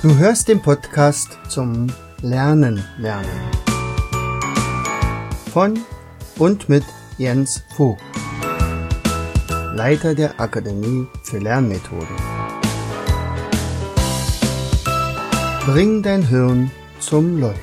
Du hörst den Podcast zum Lernen lernen. Von und mit Jens Vogt, Leiter der Akademie für Lernmethoden. Bring dein Hirn zum Leuchten.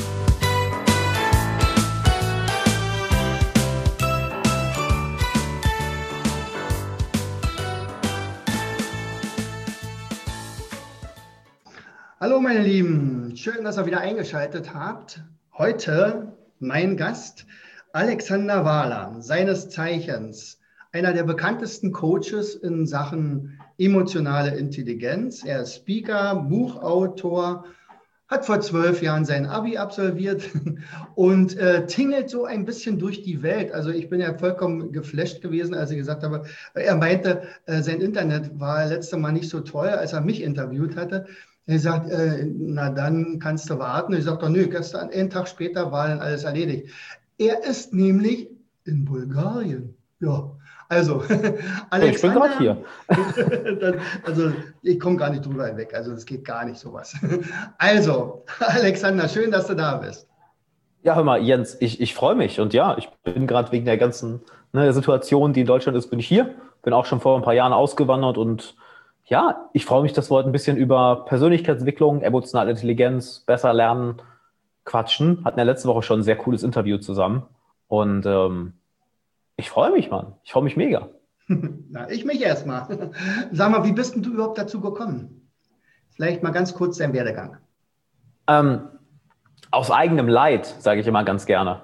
Hallo meine Lieben, schön, dass ihr wieder eingeschaltet habt. Heute mein Gast Alexander Wahler, seines Zeichens einer der bekanntesten Coaches in Sachen emotionale Intelligenz. Er ist Speaker, Buchautor, hat vor 12 Jahren sein Abi absolviert und tingelt so ein bisschen durch die Welt. Also ich bin ja vollkommen geflasht gewesen, als ich gesagt habe, er meinte, sein Internet war letztes Mal nicht so toll, als er mich interviewt hatte. Er sagt, na dann kannst du warten. Ich sage doch, nö, gestern, einen Tag später war dann alles erledigt. Er ist nämlich in Bulgarien. Ja, also Alexander. Ich bin gerade hier. Also ich komme gar nicht drüber hinweg. Also es geht gar nicht sowas. Also Alexander, schön, dass du da bist. Ja, hör mal, Jens, ich freue mich. Und ja, ich bin gerade wegen der ganzen Situation, die in Deutschland ist, bin ich hier. Bin auch schon vor ein paar Jahren ausgewandert und ja, ich freue mich, dass wir heute ein bisschen über Persönlichkeitsentwicklung, emotionale Intelligenz, besser lernen, quatschen. Hatten ja letzte Woche schon ein sehr cooles Interview zusammen. Und ich freue mich, Mann. Ich freue mich mega. Na, ich mich erstmal. Sag mal, wie bist denn du überhaupt dazu gekommen? Vielleicht mal ganz kurz dein Werdegang. Aus eigenem Leid, sage ich immer ganz gerne.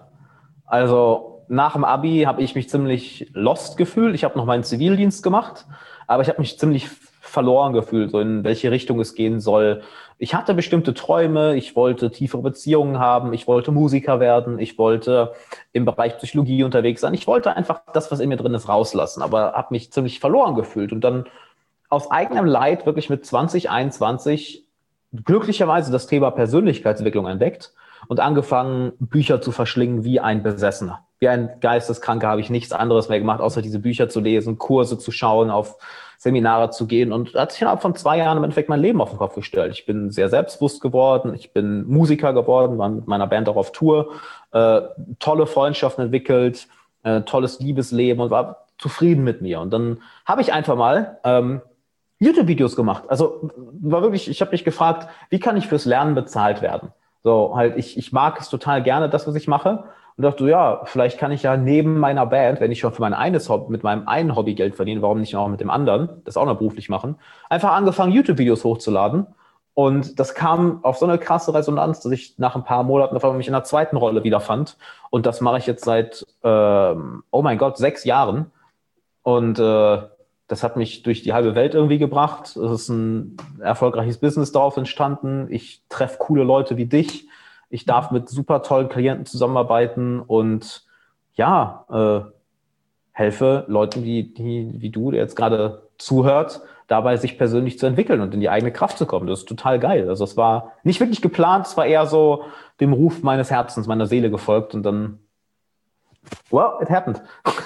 Also nach dem Abi habe ich mich ziemlich lost gefühlt. Ich habe noch meinen Zivildienst gemacht, aber ich habe mich ziemlich verloren gefühlt, so in welche Richtung es gehen soll. Ich hatte bestimmte Träume, ich wollte tiefere Beziehungen haben, ich wollte Musiker werden, ich wollte im Bereich Psychologie unterwegs sein. Ich wollte einfach das, was in mir drin ist, rauslassen, aber habe mich ziemlich verloren gefühlt. Und dann aus eigenem Leid wirklich mit 2021 glücklicherweise das Thema Persönlichkeitsentwicklung entdeckt und angefangen, Bücher zu verschlingen wie ein Besessener. Wie ein Geisteskranker habe ich nichts anderes mehr gemacht, außer diese Bücher zu lesen, Kurse zu schauen, auf Seminare zu gehen. Und da hat sich innerhalb von 2 Jahren im Endeffekt mein Leben auf den Kopf gestellt. Ich bin sehr selbstbewusst geworden, ich bin Musiker geworden, war mit meiner Band auch auf Tour, tolle Freundschaften entwickelt, tolles Liebesleben und war zufrieden mit mir. Und dann habe ich einfach mal YouTube-Videos gemacht. Also war wirklich, ich habe mich gefragt, wie kann ich fürs Lernen bezahlt werden? So, halt, ich mag es total gerne, das, was ich mache. Und dachte, ja, vielleicht kann ich ja neben meiner Band, wenn ich schon für mit meinem einen Hobby Geld verdiene, warum nicht auch mit dem anderen, das auch noch beruflich machen, einfach angefangen, YouTube-Videos hochzuladen. Und das kam auf so eine krasse Resonanz, dass ich nach ein paar Monaten auf einmal mich in der zweiten Rolle wiederfand. Und das mache ich jetzt seit, oh mein Gott, 6 Jahren. Und das hat mich durch die halbe Welt irgendwie gebracht. Es ist ein erfolgreiches Business darauf entstanden. Ich treffe coole Leute wie dich. Ich darf mit super tollen Klienten zusammenarbeiten und ja, helfe Leuten wie du, der jetzt gerade zuhört, dabei sich persönlich zu entwickeln und in die eigene Kraft zu kommen. Das ist total geil. Also es war nicht wirklich geplant, es war eher so dem Ruf meines Herzens, meiner Seele gefolgt und dann well, it happened.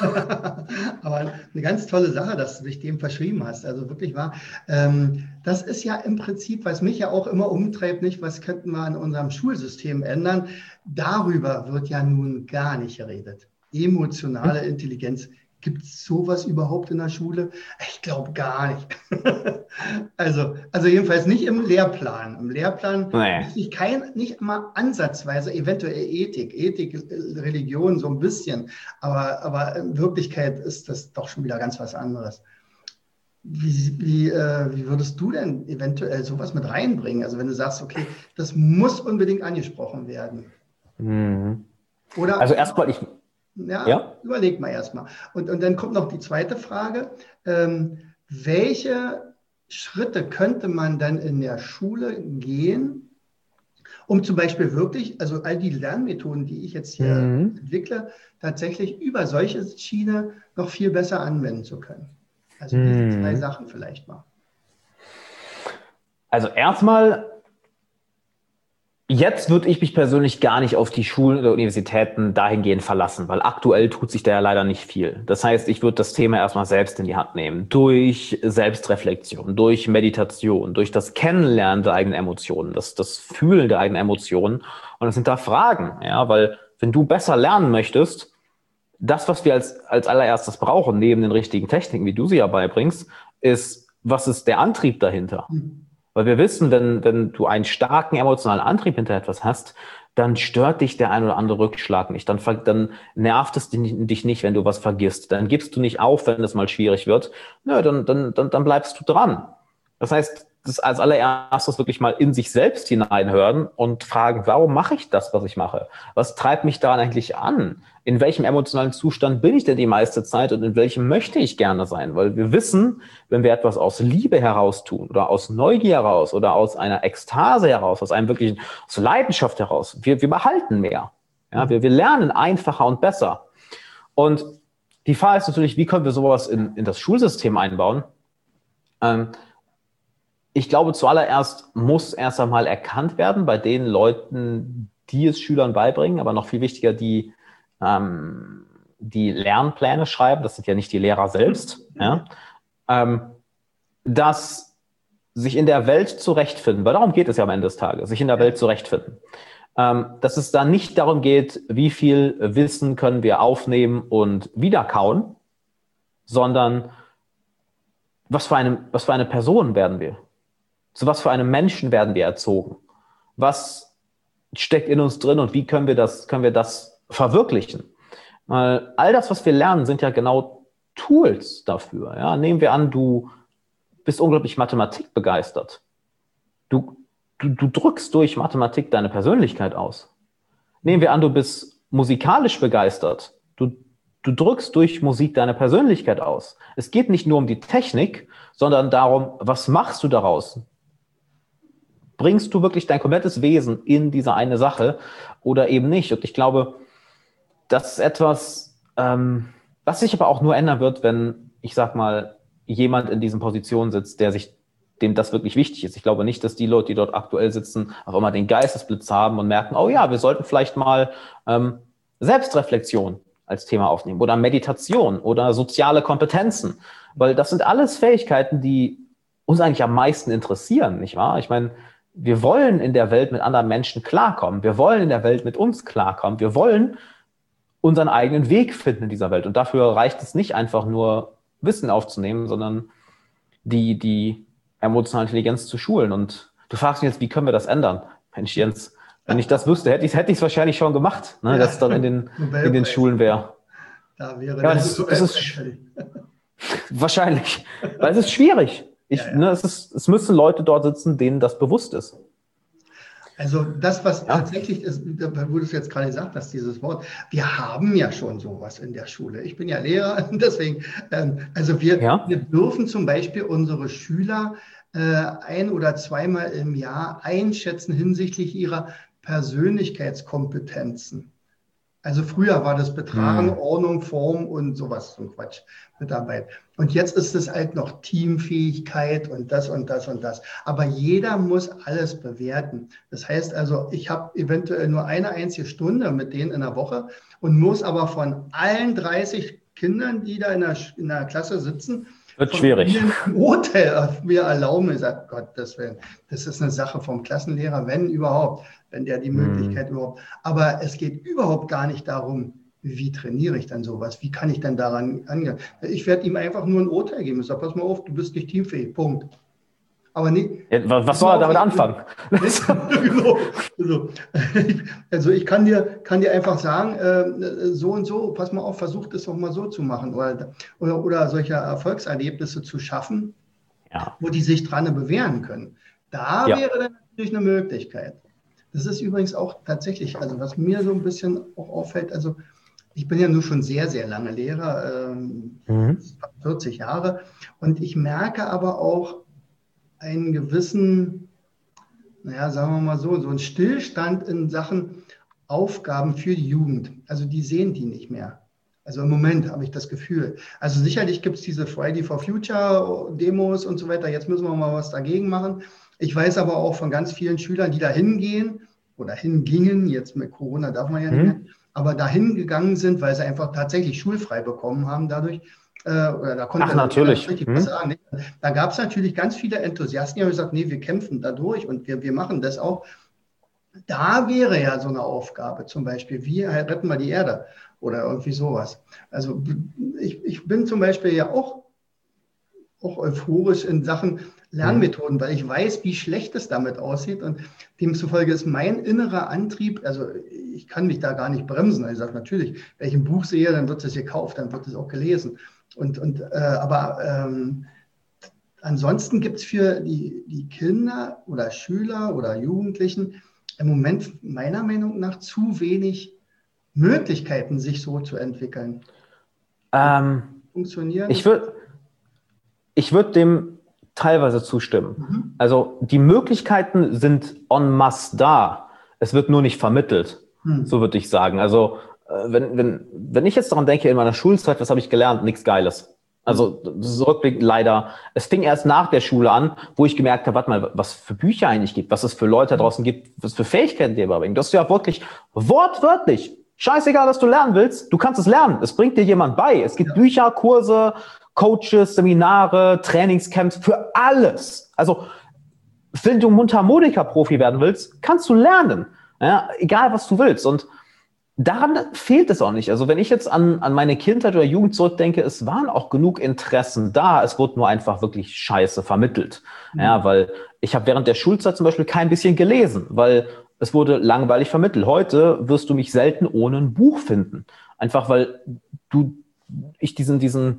Aber eine ganz tolle Sache, dass du dich dem verschrieben hast. Also wirklich wahr. Das ist ja im Prinzip, was mich ja auch immer umtreibt, nicht, was könnten wir an unserem Schulsystem ändern. Darüber wird ja nun gar nicht geredet. Emotionale Intelligenz. Gibt es sowas überhaupt in der Schule? Ich glaube gar nicht. Also jedenfalls nicht im Lehrplan. Im Lehrplan ist nicht mal ansatzweise, eventuell Ethik, Religion so ein bisschen. Aber in Wirklichkeit ist das doch schon wieder ganz was anderes. Wie würdest du denn eventuell sowas mit reinbringen? Also wenn du sagst, okay, das muss unbedingt angesprochen werden. Mhm. Oder, also erstmal, ja, überleg mal erstmal. Und dann kommt noch die zweite Frage. Welche Schritte könnte man dann in der Schule gehen, um zum Beispiel wirklich, also all die Lernmethoden, die ich jetzt hier entwickle, tatsächlich über solche Schiene noch viel besser anwenden zu können? Also diese 2 Sachen vielleicht mal. Also erstmal, Jetzt würde ich mich persönlich gar nicht auf die Schulen oder Universitäten dahingehend verlassen, weil aktuell tut sich da ja leider nicht viel. Das heißt, ich würde das Thema erstmal selbst in die Hand nehmen. Durch Selbstreflexion, durch Meditation, durch das Kennenlernen der eigenen Emotionen, das Fühlen der eigenen Emotionen und das Hinterfragen. Ja, weil wenn du besser lernen möchtest, das, was wir als allererstes brauchen, neben den richtigen Techniken, wie du sie ja beibringst, ist, was ist der Antrieb dahinter? Weil wir wissen, wenn du einen starken emotionalen Antrieb hinter etwas hast, dann stört dich der ein oder andere Rückschlag nicht. Dann nervt es dich nicht, wenn du was vergisst. Dann gibst du nicht auf, wenn es mal schwierig wird. Nö, dann bleibst du dran. Das heißt, das als allererstes wirklich mal in sich selbst hineinhören und fragen, warum mache ich das, was ich mache? Was treibt mich daran eigentlich an? In welchem emotionalen Zustand bin ich denn die meiste Zeit und in welchem möchte ich gerne sein? Weil wir wissen, wenn wir etwas aus Liebe heraus tun oder aus Neugier heraus oder aus einer Ekstase heraus, aus Leidenschaft heraus, wir behalten mehr. Ja, wir lernen einfacher und besser. Und die Frage ist natürlich, wie können wir sowas in das Schulsystem einbauen? Ich glaube, zuallererst muss erst einmal erkannt werden bei den Leuten, die es Schülern beibringen, aber noch viel wichtiger, die Lernpläne schreiben, das sind ja nicht die Lehrer selbst, ja, dass sich in der Welt zurechtfinden, weil darum geht es ja am Ende des Tages, sich in der Welt zurechtfinden, dass es da nicht darum geht, wie viel Wissen können wir aufnehmen und wiederkauen, sondern was für eine Person werden wir? Zu was für einem Menschen werden wir erzogen? Was steckt in uns drin und wie können wir das verwirklichen? Weil all das, was wir lernen, sind ja genau Tools dafür. Ja? Nehmen wir an, du bist unglaublich Mathematik begeistert. Du drückst durch Mathematik deine Persönlichkeit aus. Nehmen wir an, du bist musikalisch begeistert. Du drückst durch Musik deine Persönlichkeit aus. Es geht nicht nur um die Technik, sondern darum, was machst du daraus? Bringst du wirklich dein komplettes Wesen in diese eine Sache oder eben nicht? Und ich glaube, das ist etwas, was sich aber auch nur ändern wird, wenn, ich sag mal, jemand in diesen Positionen sitzt, dem das wirklich wichtig ist. Ich glaube nicht, dass die Leute, die dort aktuell sitzen, auf einmal den Geistesblitz haben und merken, oh ja, wir sollten vielleicht mal Selbstreflexion als Thema aufnehmen oder Meditation oder soziale Kompetenzen, weil das sind alles Fähigkeiten, die uns eigentlich am meisten interessieren, nicht wahr? Ich meine, wir wollen in der Welt mit anderen Menschen klarkommen. Wir wollen in der Welt mit uns klarkommen. Wir wollen unseren eigenen Weg finden in dieser Welt. Und dafür reicht es nicht einfach nur Wissen aufzunehmen, sondern die emotionale Intelligenz zu schulen. Und du fragst mich jetzt, wie können wir das ändern? Mensch, Jens, wenn ich das wüsste, hätte ich es wahrscheinlich schon gemacht, ne, dass es dann in den Schulen wäre. Da wäre ja, das ist wahrscheinlich, weil es ist schwierig. Ne, es müssen Leute dort sitzen, denen das bewusst ist. Also das, was tatsächlich ist, wo du es jetzt gerade gesagt hast, dieses Wort, wir haben ja schon sowas in der Schule. Ich bin ja Lehrer, deswegen, also wir dürfen zum Beispiel unsere Schüler ein- oder zweimal im Jahr einschätzen hinsichtlich ihrer Persönlichkeitskompetenzen. Also früher war das Betragen, Ordnung, Form und sowas, so ein Quatsch mit dabei. Und jetzt ist es halt noch Teamfähigkeit und das und das und das. Aber jeder muss alles bewerten. Das heißt also, ich habe eventuell nur eine einzige Stunde mit denen in der Woche und muss aber von allen 30 Kindern, die da in der Klasse sitzen, wird schwierig. Ein Urteil mir erlauben. Ich sage, Gott, das ist eine Sache vom Klassenlehrer, wenn überhaupt, wenn der die Möglichkeit überhaupt. Aber es geht überhaupt gar nicht darum, wie trainiere ich dann sowas? Wie kann ich dann daran angehen? Ich werde ihm einfach nur ein Urteil geben. Ich sage, pass mal auf, du bist nicht teamfähig. Punkt. Aber nicht. Ja, was soll er damit anfangen? Also ich kann dir einfach sagen, so und so, pass mal auf, versuch das doch mal so zu machen oder solche Erfolgserlebnisse zu schaffen, wo die sich dran bewähren können. Da wäre dann natürlich eine Möglichkeit. Das ist übrigens auch tatsächlich, also was mir so ein bisschen auch auffällt, also ich bin ja nur schon sehr, sehr lange Lehrer, 40 Jahre, und ich merke aber auch einen gewissen, sagen wir mal so einen Stillstand in Sachen Aufgaben für die Jugend. Also die sehen die nicht mehr. Also im Moment habe ich das Gefühl. Also sicherlich gibt es diese Friday for Future Demos und so weiter. Jetzt müssen wir mal was dagegen machen. Ich weiß aber auch von ganz vielen Schülern, die da hingehen, oder hingingen, jetzt mit Corona darf man ja nicht mehr, aber dahin gegangen sind, weil sie einfach tatsächlich schulfrei bekommen haben dadurch. Oder da konnte Ach, natürlich. richtig was sagen. Nicht? Da gab es natürlich ganz viele Enthusiasten, die haben gesagt, nee, wir kämpfen da durch und wir machen das auch. Da wäre ja so eine Aufgabe, zum Beispiel, wie retten wir die Erde oder irgendwie sowas. Also ich bin zum Beispiel ja auch euphorisch in Sachen Lernmethoden, weil ich weiß, wie schlecht es damit aussieht und demzufolge ist mein innerer Antrieb, also ich kann mich da gar nicht bremsen. Ich sage natürlich, wenn ich ein Buch sehe, dann wird es gekauft, dann wird es auch gelesen. Aber ansonsten gibt es für die Kinder oder Schüler oder Jugendlichen im Moment meiner Meinung nach zu wenig Möglichkeiten, sich so zu entwickeln. Funktionieren? Ich würd dem teilweise zustimmen. Also die Möglichkeiten sind en masse da. Es wird nur nicht vermittelt, so würde ich sagen. Also wenn ich jetzt daran denke, in meiner Schulzeit, was habe ich gelernt? Nichts Geiles. Also zurückblickend leider. Es fing erst nach der Schule an, wo ich gemerkt habe, warte mal, was für Bücher eigentlich gibt, was es für Leute draußen gibt, was für Fähigkeiten die beibringen. Das ist ja wirklich wortwörtlich. Scheißegal, was du lernen willst, du kannst es lernen. Es bringt dir jemand bei. Es gibt Bücher, Kurse, Coaches, Seminare, Trainingscamps für alles. Also wenn du Mundharmonika-Profi werden willst, kannst du lernen. Ja, egal, was du willst. Und daran fehlt es auch nicht. Also wenn ich jetzt an meine Kindheit oder Jugend zurückdenke, es waren auch genug Interessen da. Es wurde nur einfach wirklich scheiße vermittelt. Ja, weil ich habe während der Schulzeit zum Beispiel kein bisschen gelesen, weil es wurde langweilig vermittelt. Heute wirst du mich selten ohne ein Buch finden. Einfach weil ich diesen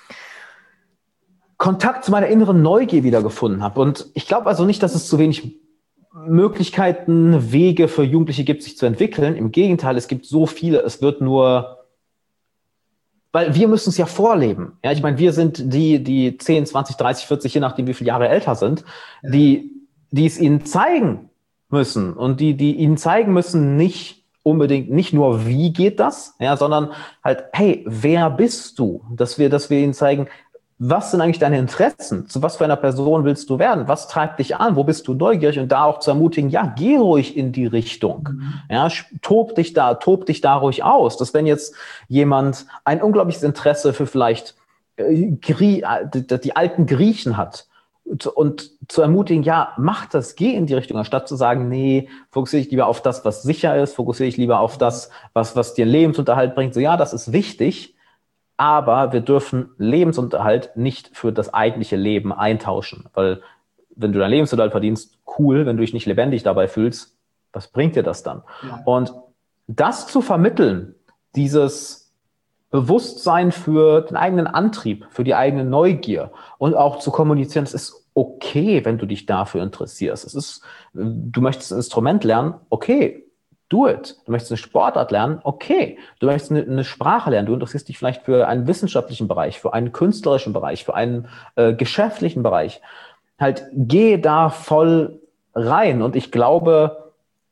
Kontakt zu meiner inneren Neugier wiedergefunden habe. Und ich glaube also nicht, dass es zu wenig Möglichkeiten, Wege für Jugendliche gibt, sich zu entwickeln. Im Gegenteil, es gibt so viele, es wird nur, weil wir müssen es ja vorleben. Ja, ich meine, wir sind die 10, 20, 30, 40, je nachdem, wie viele Jahre älter sind, die es ihnen zeigen müssen und die ihnen zeigen müssen, nicht unbedingt, nicht nur, wie geht das, ja, sondern halt, hey, wer bist du? Dass wir ihnen zeigen, was sind eigentlich deine Interessen? Zu was für einer Person willst du werden? Was treibt dich an? Wo bist du neugierig? Und da auch zu ermutigen, ja, geh ruhig in die Richtung. Ja, tob dich da ruhig aus. Dass wenn jetzt jemand ein unglaubliches Interesse für vielleicht die alten Griechen hat und zu ermutigen, ja, mach das, geh in die Richtung, anstatt zu sagen, nee, fokussiere ich lieber auf das, was sicher ist, fokussiere ich lieber auf das, was dir Lebensunterhalt bringt. So, ja, das ist wichtig, aber wir dürfen Lebensunterhalt nicht für das eigentliche Leben eintauschen, weil wenn du deinen Lebensunterhalt verdienst, cool, wenn du dich nicht lebendig dabei fühlst, was bringt dir das dann? Ja. Und das zu vermitteln, dieses Bewusstsein für den eigenen Antrieb, für die eigene Neugier und auch zu kommunizieren, es ist okay, wenn du dich dafür interessierst. Du möchtest ein Instrument lernen, okay, do it. Du möchtest eine Sportart lernen, okay. Du möchtest eine Sprache lernen, du interessierst dich vielleicht für einen wissenschaftlichen Bereich, für einen künstlerischen Bereich, für einen geschäftlichen Bereich. Halt, geh da voll rein. Und ich glaube,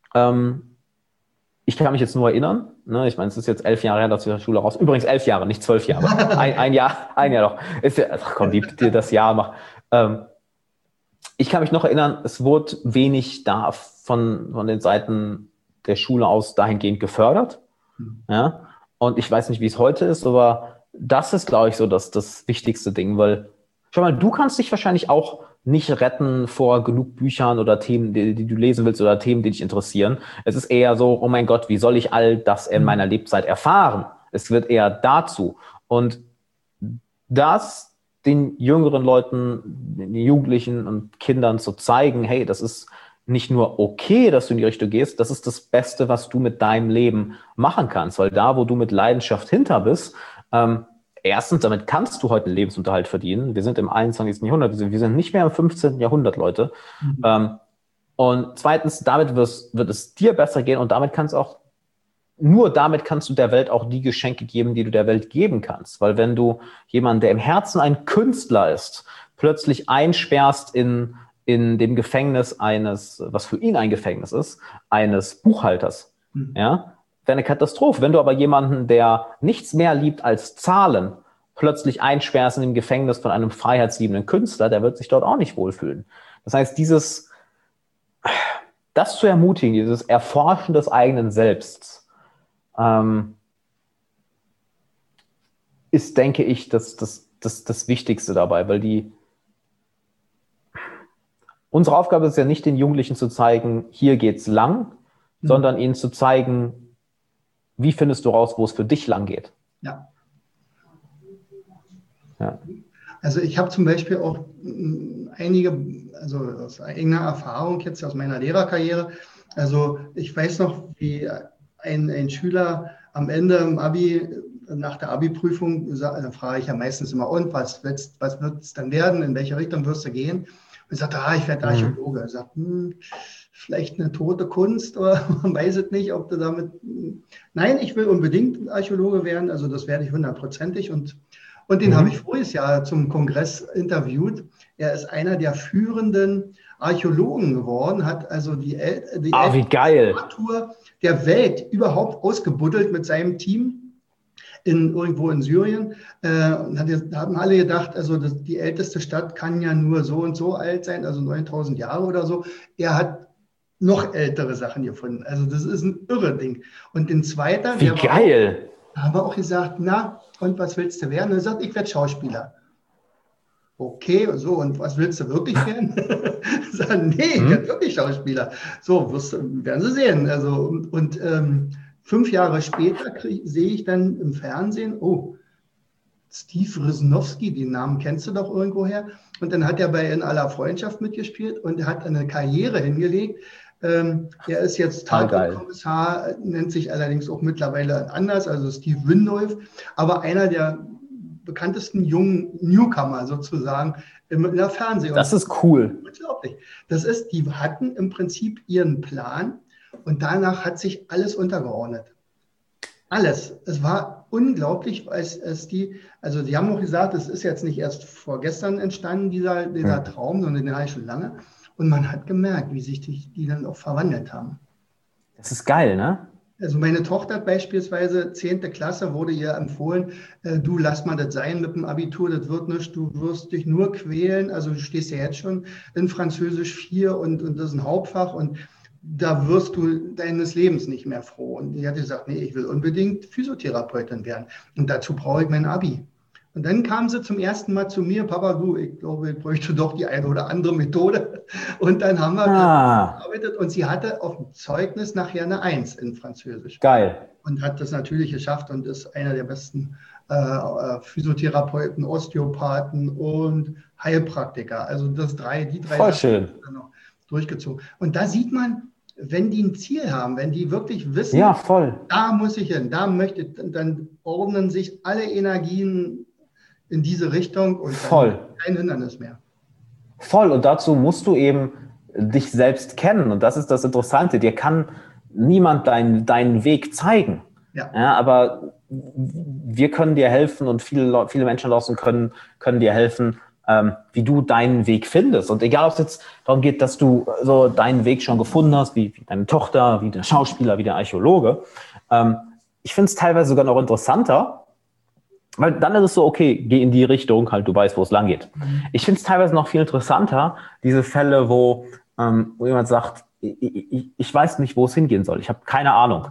ich kann mich jetzt nur erinnern, ne? Ich meine, es ist jetzt 11 Jahre her, dass wir aus der Schule raus. Übrigens 11 Jahre, nicht 12 Jahre. Ein Jahr noch. Ist ja, ach komm, dir das Jahr macht. Ich kann mich noch erinnern, es wurde wenig da von den Seiten der Schule aus dahingehend gefördert. Ja? Und ich weiß nicht, wie es heute ist, aber das ist, glaube ich, so das wichtigste Ding, weil, schau mal, du kannst dich wahrscheinlich auch nicht retten vor genug Büchern oder Themen, die du lesen willst oder Themen, die dich interessieren. Es ist eher so, oh mein Gott, wie soll ich all das in meiner Lebzeit erfahren? Es wird eher dazu. Und das den jüngeren Leuten, den Jugendlichen und Kindern zu zeigen, hey, das ist nicht nur okay, dass du in die Richtung gehst, das ist das Beste, was du mit deinem Leben machen kannst. Weil da, wo du mit Leidenschaft hinter bist, erstens, damit kannst du heute einen Lebensunterhalt verdienen. Wir sind im 21. Jahrhundert, wir sind nicht mehr im 15. Jahrhundert, Leute. Und zweitens, damit wird es dir besser gehen und damit kannst du der Welt auch die Geschenke geben, die du der Welt geben kannst. Weil wenn du jemanden, der im Herzen ein Künstler ist, plötzlich einsperrst in dem Gefängnis was für ihn ein Gefängnis ist, eines Buchhalters, ja, wäre eine Katastrophe. Wenn du aber jemanden, der nichts mehr liebt als Zahlen, plötzlich einsperrst in dem Gefängnis von einem freiheitsliebenden Künstler, der wird sich dort auch nicht wohlfühlen. Das heißt, das zu ermutigen, dieses Erforschen des eigenen Selbst, ist, denke ich, das Wichtigste dabei, weil unsere Aufgabe ist ja nicht, den Jugendlichen zu zeigen, hier geht's lang, sondern ihnen zu zeigen, wie findest du raus, wo es für dich lang geht. Ja. Ja. Also ich habe zum Beispiel auch einige, also aus eigener Erfahrung jetzt aus meiner Lehrerkarriere, also ich weiß noch, wie ein Schüler am Ende im Abi, nach der Abi-Prüfung, da frage ich ja meistens immer, und was wird es dann werden, in welche Richtung wirst du gehen? Und sagt, ich werde Archäologe. Er sagt, vielleicht eine tote Kunst, oder man weiß es nicht, ob du damit, nein, ich will unbedingt Archäologe werden, also das werde ich 100%ig und den habe ich voriges Jahr zum Kongress interviewt. Er ist einer der führenden Archäologen geworden, hat also die wie geil. Tour der Welt überhaupt ausgebuddelt mit seinem Team irgendwo in Syrien. Da haben alle gedacht, also die älteste Stadt kann ja nur so und so alt sein, also 9000 Jahre oder so. Er hat noch ältere Sachen gefunden. Also das ist ein irre Ding. Und den zweiten, wie geil. Haben wir auch gesagt, na, und was willst du werden? Und er sagt, ich werde Schauspieler. Okay, so, und was willst du wirklich werden? Sag, nee, ich werde wirklich Schauspieler. So, werden Sie sehen. Also, und 5 Jahre später sehe ich dann im Fernsehen, Steve Rysnowski, den Namen kennst du doch irgendwoher. Und dann hat er bei In aller Freundschaft mitgespielt und hat eine Karriere hingelegt. Er ist jetzt Tatortkommissar, nennt sich allerdings auch mittlerweile anders, also Steve Windolf, aber einer der bekanntesten jungen Newcomer sozusagen in der Fernsehen. Das ist cool. Unglaublich. Die hatten im Prinzip ihren Plan und danach hat sich alles untergeordnet. Alles. Es war unglaublich, die haben auch gesagt, es ist jetzt nicht erst vorgestern entstanden, dieser Traum, sondern den hatte ich schon lange. Und man hat gemerkt, wie sich die dann auch verwandelt haben. Das ist geil, ne? Also meine Tochter beispielsweise, 10. Klasse, wurde ihr empfohlen, du lass mal das sein mit dem Abitur, das wird nichts, du wirst dich nur quälen. Also du stehst ja jetzt schon in Französisch 4 und das ist ein Hauptfach und da wirst du deines Lebens nicht mehr froh. Und die hat gesagt, nee, ich will unbedingt Physiotherapeutin werden. Und dazu brauche ich mein Abi. Und dann kam sie zum ersten Mal zu mir, Papa, du, ich glaube, ich bräuchte doch die eine oder andere Methode. Und dann haben wir gearbeitet und sie hatte auf dem Zeugnis nachher eine 1 in Französisch. Geil. Und hat das natürlich geschafft und ist einer der besten Physiotherapeuten, Osteopathen und Heilpraktiker. Also die drei Voll schön. Dann noch durchgezogen. Und da sieht man, wenn die ein Ziel haben, wenn die wirklich wissen, da muss ich hin, da möchte ich, dann ordnen sich alle Energien in diese Richtung und dann kein Hindernis mehr. Voll. Und dazu musst du eben dich selbst kennen. Und das ist das Interessante. Dir kann niemand deinen Weg zeigen. Ja, aber wir können dir helfen und viele Menschen draußen können dir helfen, wie du deinen Weg findest. Und egal, ob es jetzt darum geht, dass du so deinen Weg schon gefunden hast, wie deine Tochter, wie der Schauspieler, wie der Archäologe. Ich finde es teilweise sogar noch interessanter, weil dann ist es so, okay, geh in die Richtung, halt, du weißt, wo es lang geht. Ich finde es teilweise noch viel interessanter, diese Fälle, wo jemand sagt, ich weiß nicht, wo es hingehen soll. Ich habe keine Ahnung.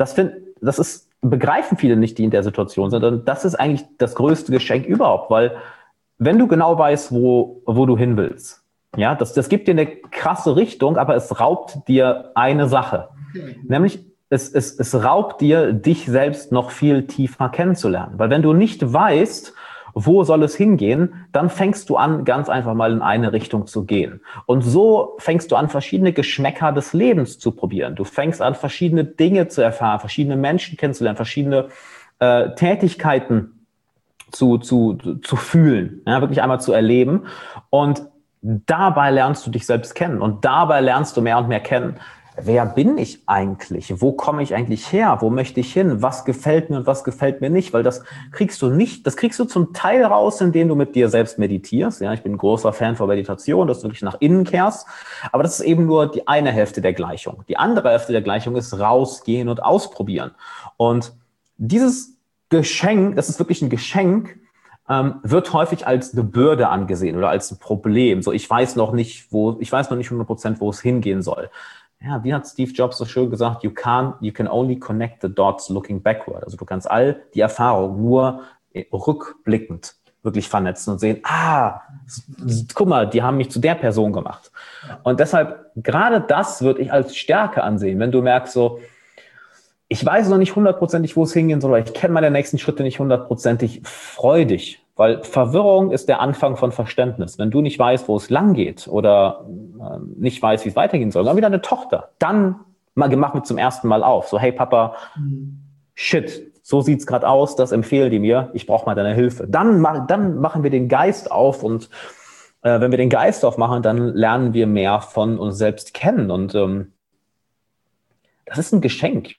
Begreifen viele nicht, die in der Situation sind. Und das ist eigentlich das größte Geschenk überhaupt, weil wenn du genau weißt, wo du hin willst, ja, das gibt dir eine krasse Richtung, aber es raubt dir eine Sache. Nämlich, es raubt dir, dich selbst noch viel tiefer kennenzulernen. Weil wenn du nicht weißt, wo soll es hingehen, dann fängst du an, ganz einfach mal in eine Richtung zu gehen. Und so fängst du an, verschiedene Geschmäcker des Lebens zu probieren. Du fängst an, verschiedene Dinge zu erfahren, verschiedene Menschen kennenzulernen, verschiedene Tätigkeiten zu fühlen, ja, wirklich einmal zu erleben. Und dabei lernst du dich selbst kennen. Und dabei lernst du mehr und mehr kennen, wer bin ich eigentlich? Wo komme ich eigentlich her? Wo möchte ich hin? Was gefällt mir und was gefällt mir nicht? Weil das kriegst du zum Teil raus, indem du mit dir selbst meditierst. Ja, ich bin ein großer Fan von Meditation, dass du wirklich nach innen kehrst. Aber das ist eben nur die eine Hälfte der Gleichung. Die andere Hälfte der Gleichung ist rausgehen und ausprobieren. Und dieses Geschenk, das ist wirklich ein Geschenk, wird häufig als eine Bürde angesehen oder als ein Problem. So, ich weiß noch nicht 100%, wo es hingehen soll. ja, wie hat Steve Jobs so schön gesagt, you can only connect the dots looking backward. Also du kannst all die Erfahrungen nur rückblickend wirklich vernetzen und sehen, guck mal, die haben mich zu der Person gemacht. Und deshalb, gerade das würde ich als Stärke ansehen, wenn du merkst so, ich weiß noch nicht hundertprozentig, wo es hingehen soll, oder ich kenne meine nächsten Schritte nicht hundertprozentig, freu dich. Weil Verwirrung ist der Anfang von Verständnis. Wenn du nicht weißt, wo es lang geht oder nicht weißt, wie es weitergehen soll, dann wie deine Tochter, dann mach mit zum ersten Mal auf. So, hey Papa, shit, so sieht's gerade aus, das empfehle die mir, ich brauche mal deine Hilfe. Dann machen wir den Geist auf und wenn wir den Geist aufmachen, dann lernen wir mehr von uns selbst kennen. Und das ist ein Geschenk.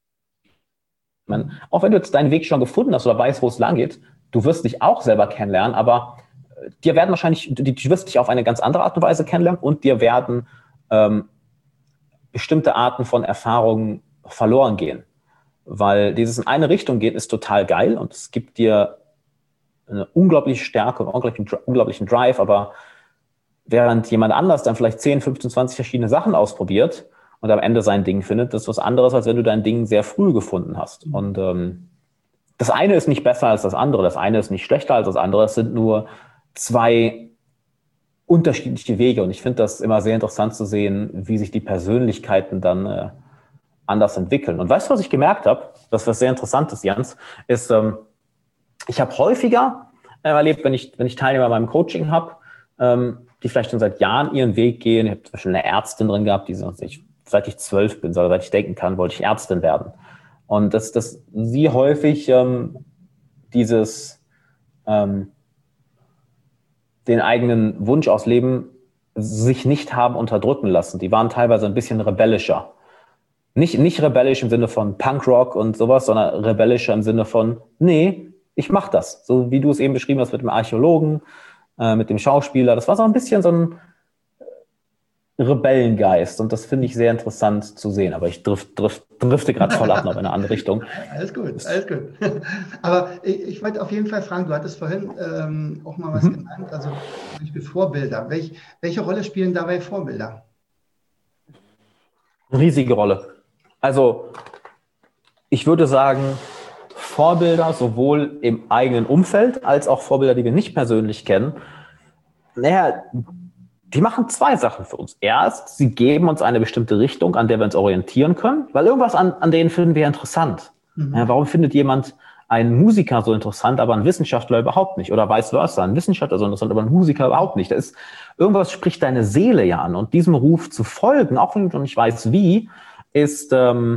Auch wenn du jetzt deinen Weg schon gefunden hast oder weißt, wo es lang geht, du wirst dich auch selber kennenlernen, aber du wirst dich auf eine ganz andere Art und Weise kennenlernen und dir werden bestimmte Arten von Erfahrungen verloren gehen. Weil dieses in eine Richtung geht, ist total geil und es gibt dir eine unglaubliche Stärke, unglaublichen Drive, aber während jemand anders dann vielleicht 10, 15, 20 verschiedene Sachen ausprobiert und am Ende sein Ding findet, das ist was anderes, als wenn du dein Ding sehr früh gefunden hast. Und das eine ist nicht besser als das andere, das eine ist nicht schlechter als das andere, es sind nur zwei unterschiedliche Wege und ich finde das immer sehr interessant zu sehen, wie sich die Persönlichkeiten dann anders entwickeln. Und weißt du, was ich gemerkt habe, was sehr interessant ist, Jens, ist, ich habe häufiger erlebt, wenn ich Teilnehmer beim Coaching habe, die vielleicht schon seit Jahren ihren Weg gehen. Ich habe zum Beispiel eine Ärztin drin gehabt, die seit ich 12 bin, seit ich denken kann, wollte ich Ärztin werden. Und dass sie häufig den eigenen Wunsch ausleben, sich nicht haben unterdrücken lassen. Die waren teilweise ein bisschen rebellischer. Nicht rebellisch im Sinne von Punkrock und sowas, sondern rebellischer im Sinne von, nee, ich mach das. So wie du es eben beschrieben hast mit dem Archäologen, mit dem Schauspieler. Das war so ein bisschen so ein Rebellengeist und das finde ich sehr interessant zu sehen. Aber ich drifte gerade voll ab noch in eine andere Richtung. Alles gut, alles gut. Aber ich wollte auf jeden Fall fragen, du hattest vorhin auch mal was genannt, also zum Beispiel Vorbilder. Welche Rolle spielen dabei Vorbilder? Eine riesige Rolle. Also ich würde sagen, Vorbilder sowohl im eigenen Umfeld als auch Vorbilder, die wir nicht persönlich kennen, die machen zwei Sachen für uns. Erst, sie geben uns eine bestimmte Richtung, an der wir uns orientieren können, weil irgendwas an denen finden wir interessant. Ja, warum findet jemand einen Musiker so interessant, aber einen Wissenschaftler überhaupt nicht? Oder vice versa, ein Wissenschaftler so interessant, aber ein Musiker überhaupt nicht. Irgendwas spricht deine Seele ja an. Und diesem Ruf zu folgen, auch wenn du noch nicht weißt wie, ist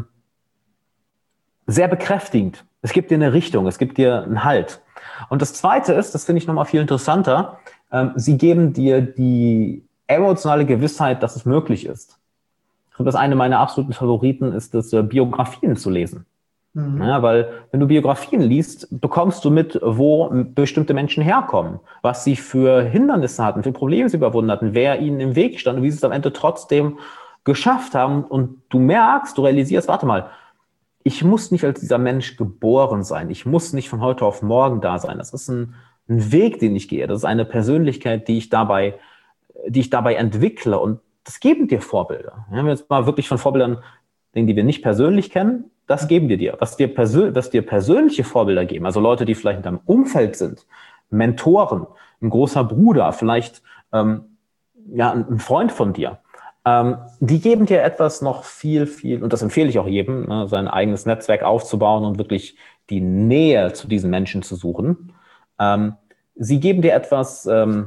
sehr bekräftigend. Es gibt dir eine Richtung, es gibt dir einen Halt. Und das Zweite ist, das finde ich nochmal viel interessanter, sie geben dir die emotionale Gewissheit, dass es möglich ist. Und das eine meiner absoluten Favoriten ist es, Biografien zu lesen. Ja, weil wenn du Biografien liest, bekommst du mit, wo bestimmte Menschen herkommen, was sie für Hindernisse hatten, für Probleme sie überwunden hatten, wer ihnen im Weg stand und wie sie es am Ende trotzdem geschafft haben. Und du realisierst, warte mal, ich muss nicht als dieser Mensch geboren sein. Ich muss nicht von heute auf morgen da sein. Das ist ein Weg, den ich gehe. Das ist eine Persönlichkeit, die ich dabei entwickle. Und das geben dir Vorbilder. Wir haben jetzt mal wirklich von Vorbildern, die wir nicht persönlich kennen, das geben dir. Was dir persönliche Vorbilder geben, also Leute, die vielleicht in deinem Umfeld sind, Mentoren, ein großer Bruder, vielleicht ein Freund von dir, die geben dir etwas noch viel, und das empfehle ich auch jedem, sein eigenes Netzwerk aufzubauen und wirklich die Nähe zu diesen Menschen zu suchen. Sie geben dir etwas,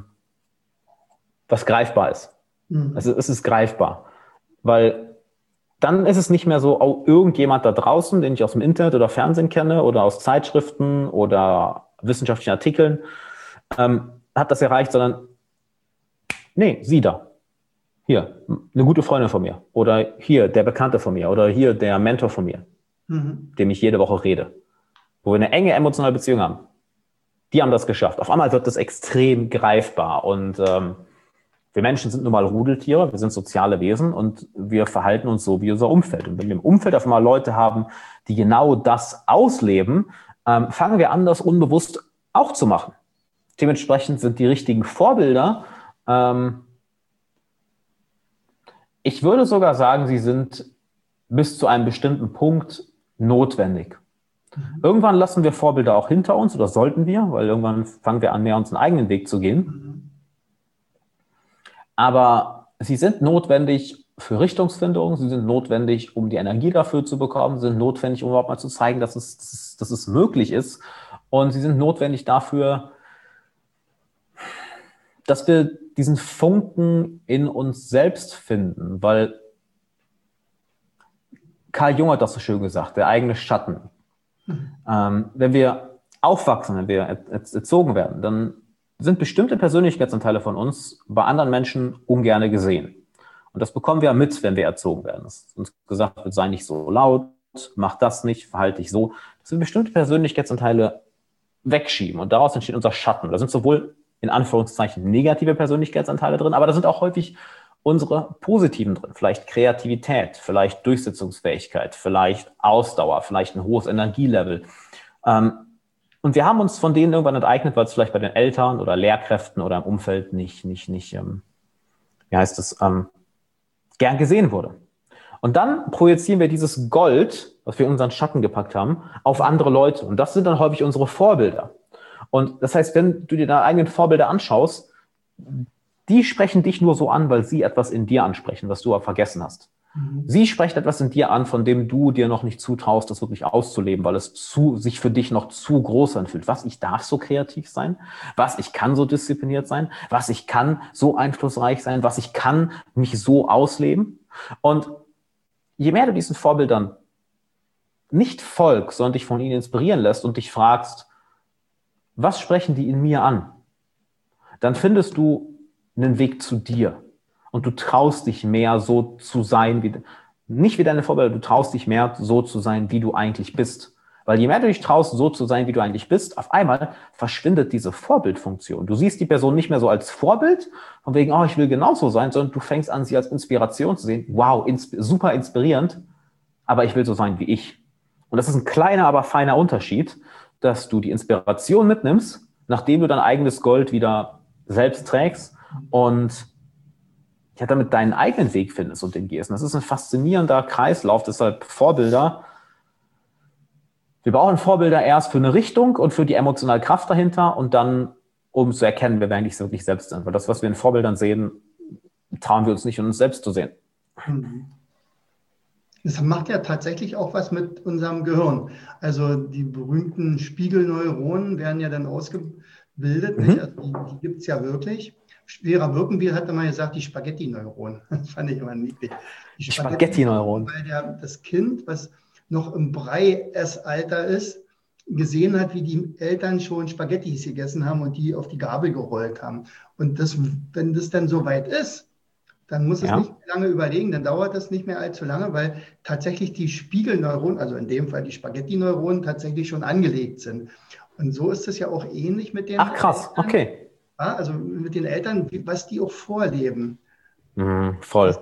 was greifbar ist. Also es ist greifbar, weil dann ist es nicht mehr so, oh, irgendjemand da draußen, den ich aus dem Internet oder Fernsehen kenne oder aus Zeitschriften oder wissenschaftlichen Artikeln, hat das erreicht, sondern nee, sie da. Hier, eine gute Freundin von mir oder hier, der Bekannte von mir oder hier, der Mentor von mir, dem ich jede Woche rede, wo wir eine enge emotionale Beziehung haben. Die haben das geschafft. Auf einmal wird das extrem greifbar und wir Menschen sind nun mal Rudeltiere, wir sind soziale Wesen und wir verhalten uns so wie unser Umfeld. Und wenn wir im Umfeld auf einmal Leute haben, die genau das ausleben, fangen wir an, das unbewusst auch zu machen. Dementsprechend sind die richtigen Vorbilder Ich würde sogar sagen, sie sind bis zu einem bestimmten Punkt notwendig. Irgendwann lassen wir Vorbilder auch hinter uns, oder sollten wir, weil irgendwann fangen wir an, mehr unseren eigenen Weg zu gehen. Aber sie sind notwendig für Richtungsfindung, sie sind notwendig, um die Energie dafür zu bekommen, sie sind notwendig, um überhaupt mal zu zeigen, dass es möglich ist. Und sie sind notwendig dafür, dass wir diesen Funken in uns selbst finden, weil Carl Jung hat das so schön gesagt, der eigene Schatten. Wenn wir aufwachsen, wenn wir erzogen werden, dann sind bestimmte Persönlichkeitsanteile von uns bei anderen Menschen ungerne gesehen. Und das bekommen wir mit, wenn wir erzogen werden. Dass uns gesagt wird, sei nicht so laut, mach das nicht, verhalte dich so. Dass wir bestimmte Persönlichkeitsanteile wegschieben und daraus entsteht unser Schatten. Da sind sowohl in Anführungszeichen negative Persönlichkeitsanteile drin, aber da sind auch häufig unsere positiven drin. Vielleicht Kreativität, vielleicht Durchsetzungsfähigkeit, vielleicht Ausdauer, vielleicht ein hohes Energielevel. Und wir haben uns von denen irgendwann enteignet, weil es vielleicht bei den Eltern oder Lehrkräften oder im Umfeld nicht gern gesehen wurde. Und dann projizieren wir dieses Gold, was wir in unseren Schatten gepackt haben, auf andere Leute. Und das sind dann häufig unsere Vorbilder. Und das heißt, wenn du dir deine eigenen Vorbilder anschaust, die sprechen dich nur so an, weil sie etwas in dir ansprechen, was du aber vergessen hast. Sie sprechen etwas in dir an, von dem du dir noch nicht zutraust, das wirklich auszuleben, weil es sich für dich noch zu groß anfühlt. Was, ich darf so kreativ sein? Was, ich kann so diszipliniert sein? Was, ich kann so einflussreich sein? Was, ich kann mich so ausleben? Und je mehr du diesen Vorbildern nicht folgst, sondern dich von ihnen inspirieren lässt und dich fragst, was sprechen die in mir an? Dann findest du einen Weg zu dir. Und du traust dich mehr, so zu sein, nicht wie deine Vorbilder, du traust dich mehr, so zu sein, wie du eigentlich bist. Weil je mehr du dich traust, so zu sein, wie du eigentlich bist, auf einmal verschwindet diese Vorbildfunktion. Du siehst die Person nicht mehr so als Vorbild, von wegen, oh, ich will genauso sein, sondern du fängst an, sie als Inspiration zu sehen. Wow, super inspirierend, aber ich will so sein wie ich. Und das ist ein kleiner, aber feiner Unterschied, dass du die Inspiration mitnimmst, nachdem du dein eigenes Gold wieder selbst trägst und ja, damit deinen eigenen Weg findest und den gehst. Und das ist ein faszinierender Kreislauf, deshalb Vorbilder. Wir brauchen Vorbilder erst für eine Richtung und für die emotionale Kraft dahinter und dann, um zu erkennen, wer wir eigentlich wirklich selbst sind. Weil das, was wir in Vorbildern sehen, trauen wir uns nicht, in uns selbst zu sehen. Das macht ja tatsächlich auch was mit unserem Gehirn. Also die berühmten Spiegelneuronen werden ja dann ausgebildet. Nicht? Also die gibt es ja wirklich. Vera Birkenbiel hat immer gesagt, die Spaghetti-Neuronen. Das fand ich immer niedlich. Die Spaghetti-Neuronen. Weil das Kind, was noch im Brei-Essalter ist, gesehen hat, wie die Eltern schon Spaghettis gegessen haben und die auf die Gabel gerollt haben. Und wenn das dann so weit ist, dann muss es nicht mehr lange überlegen, dann dauert das nicht mehr allzu lange, weil tatsächlich die Spiegelneuronen, also in dem Fall die Spaghetti-Neuronen, tatsächlich schon angelegt sind. Und so ist es ja auch ähnlich mit den Ach krass, Eltern. Okay. Ja, also mit den Eltern, was die auch vorleben. Voll.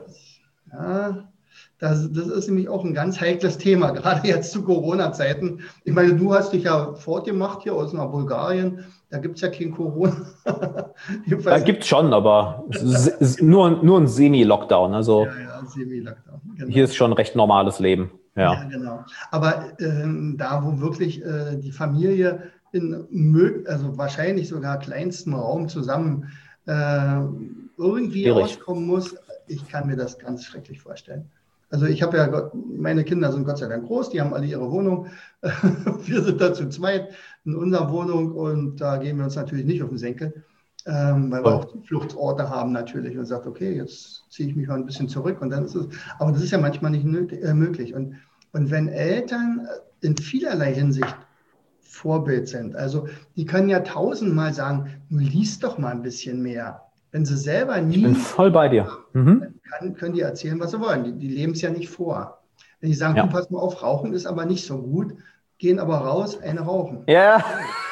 Das ist nämlich auch ein ganz heikles Thema, gerade jetzt zu Corona-Zeiten. Ich meine, du hast dich ja fortgemacht hier aus Bulgarien. Da gibt es ja kein Corona. Da gibt es schon, aber nur ein Semi-Lockdown. Also ja, Semi-Lockdown. Genau. Hier ist schon ein recht normales Leben. Ja, genau. Aber da, wo wirklich die Familie also wahrscheinlich sogar kleinstem Raum zusammen irgendwie Schwierig. auskommen muss, ich kann mir das ganz schrecklich vorstellen. Also ich habe ja, meine Kinder sind Gott sei Dank groß, die haben alle ihre Wohnung. Wir sind da zu zweit in unserer Wohnung und da gehen wir uns natürlich nicht auf den Senkel, weil wir auch Fluchtsorte haben natürlich und sagt, okay, jetzt ziehe ich mich mal ein bisschen zurück und dann ist es, aber das ist ja manchmal nicht möglich. Und wenn Eltern in vielerlei Hinsicht Vorbild sind, also die können ja tausendmal sagen, nun lies doch mal ein bisschen mehr. Wenn sie selber nie... Ich bin voll bei dir. Können die erzählen, was sie wollen. Die leben es ja nicht vor. Wenn die sagen, du pass mal auf, Rauchen ist aber nicht so gut, gehen aber raus, eine rauchen. Ja.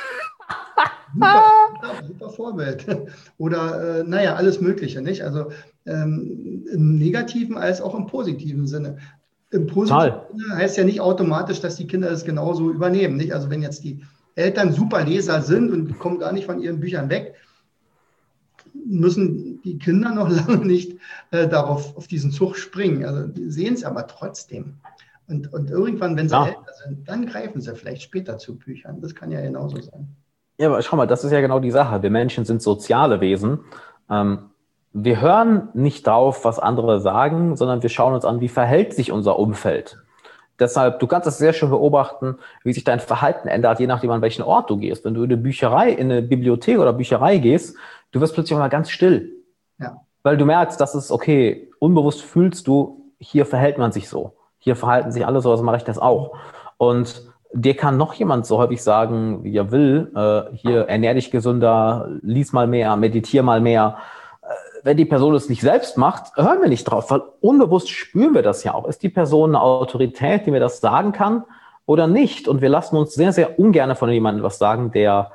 Super Vorbild. Oder, alles Mögliche, nicht? Also im negativen als auch im positiven Sinne. Im positiven Sinne heißt ja nicht automatisch, dass die Kinder das genauso übernehmen. Nicht? Also wenn jetzt die Eltern super Leser sind und kommen gar nicht von ihren Büchern weg, müssen die Kinder noch lange nicht auf diesen Zug springen. Also die sehen es aber trotzdem. Und irgendwann, wenn sie älter sind, dann greifen sie vielleicht später zu Büchern. Das kann ja genauso sein. Ja, aber schau mal, das ist ja genau die Sache. Wir Menschen sind soziale Wesen. Wir hören nicht drauf, was andere sagen, sondern wir schauen uns an, wie verhält sich unser Umfeld. Deshalb, du kannst das sehr schön beobachten, wie sich dein Verhalten ändert, je nachdem, an welchen Ort du gehst. Wenn du in eine Bücherei, in eine Bibliothek oder Bücherei gehst, du wirst plötzlich mal ganz still. Ja. Weil du merkst, dass es okay, unbewusst fühlst du, hier verhält man sich so. Hier verhalten sich alle so, also mache ich das auch. Und dir kann noch jemand so häufig sagen, wie er will, hier ernähr dich gesünder, lies mal mehr, meditier mal mehr. Wenn die Person es nicht selbst macht, hören wir nicht drauf, weil unbewusst spüren wir das ja auch. Ist die Person eine Autorität, die mir das sagen kann oder nicht? Und wir lassen uns sehr, sehr ungern von jemandem was sagen, der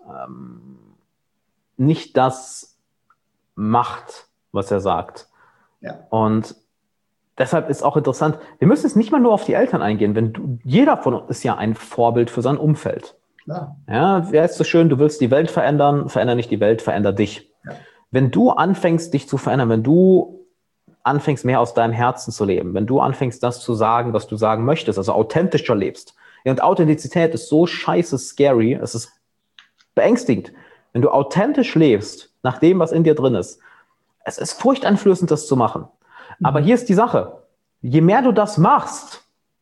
nicht das macht, was er sagt. Ja. Und deshalb ist auch interessant, wir müssen jetzt nicht mal nur auf die Eltern eingehen. Jeder von uns ist ja ein Vorbild für sein Umfeld. Klar. Ja, wer ist so schön, du willst die Welt verändern, veränder nicht die Welt, veränder dich. Ja. Wenn du anfängst, dich zu verändern, wenn du anfängst, mehr aus deinem Herzen zu leben, wenn du anfängst, das zu sagen, was du sagen möchtest, also authentischer lebst. Ja, und Authentizität ist so scheiße scary, es ist beängstigend. Wenn du authentisch lebst, nach dem, was in dir drin ist, es ist furchteinflößend, das zu machen. Aber hier ist die Sache. Je mehr du das machst,